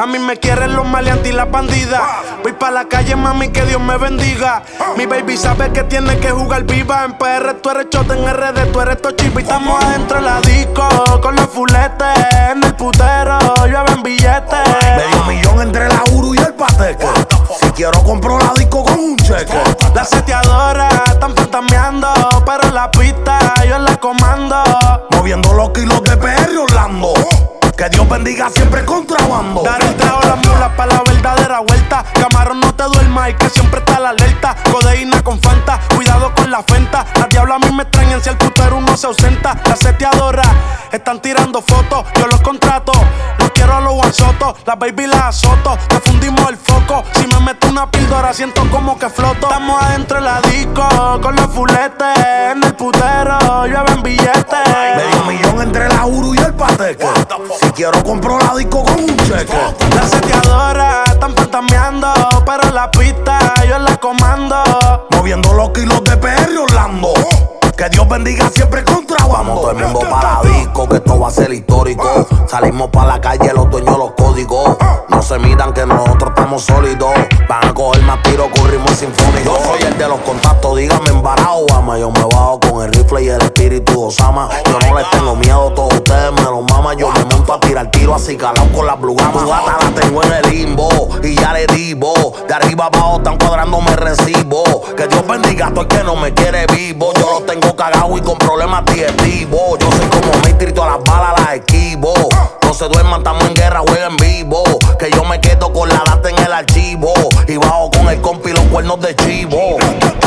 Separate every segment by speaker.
Speaker 1: A mí me quieren los maleantes y las bandidas. Voy pa' la calle, mami, que Dios me bendiga. Mi baby sabe que tiene que jugar viva. En PR tú eres chota, en RD tú eres tochipa. Y estamos adentro de la disco con los fuletes. En el putero llueven billetes.
Speaker 2: $500,000 entre la Uru y el Pateque. Si quiero compro la disco con un cheque.
Speaker 1: Las seteadoras están fantameando, pero en la pista yo la comando.
Speaker 2: Moviendo los kilos de PR Orlando. Que Dios bendiga siempre el contrabando.
Speaker 1: Dar el trago a las mulas pa' la verdadera vuelta. Camarón, no te duermas y que siempre está la alerta. Codeína con Fanta, cuidado con la Fenta. Las diablas a mí me extrañan si el putero no se ausenta. Las seteadoras están tirando fotos, yo los contrato. Los quiero a los guanzotos, las baby las azoto. Te fundimos el foco, si me meto una píldora siento como que floto. Estamos adentro de la disco con los fuletes. En el putero llueven billetes.
Speaker 2: $500,000 entre la Uru y el Pateque. Si quiero compro la disco con un cheque.
Speaker 1: Las seteadoras están fantameando, pero en la pista yo la comando.
Speaker 2: Moviendo los kilos de PR Orlando. Que Dios bendiga siempre el contrabando. Vamos todo el mundo para la disco, que esto va a ser histórico. Salimos para la calle, los dueños los códigos. No se midan que nosotros estamos sólidos. Van a coger más tiros con ritmo sinfónico. Yo soy el de los contactos, dígame en Barack Obama. Yo me bajo con el rifle y el espíritu Osama. Yo no les tengo miedo, todos ustedes me lo maman. Yo me monto a tirar tiro así calado con las Blue Gamas. Tu gata la tengo en el limbo y ya le divo. De arriba abajo están cuadrando me recibo. Que Dios bendiga, estoy que no me quiere vivo. Yo los tengo cagado y con problemas digestivos. Yo soy como Matrix, todas las balas las esquivo. No se duerman, estamos en guerra, jueguen vivo. Que yo me quedo con la data en el archivo. Y bajo con el compi los cuernos de chivo.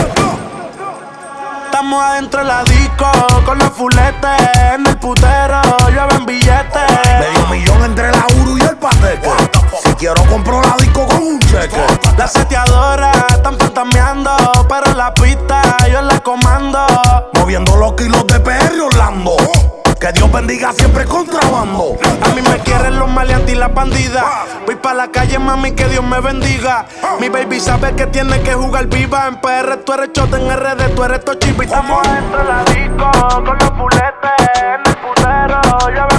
Speaker 1: Estamos adentro de la disco con los fuletes. En el putero llueven billetes.
Speaker 2: $500,000 entre la Uru y el Pateque. Si quiero compro la disco con un cheque.
Speaker 1: Las seteadoras están fantameando, pero en la pista yo la comando.
Speaker 2: Moviendo los kilos de PR Orlando. Que Dios bendiga siempre el contrabando.
Speaker 1: A mí me quieren los maleantes y las bandidas. Voy pa' la calle, mami, que Dios me bendiga. Mi baby sabe que tiene que jugar viva. En PR tú eres chota, en RD tú eres tochipa. Y estamos adentro de la disco con los fuletes. En el putero llueve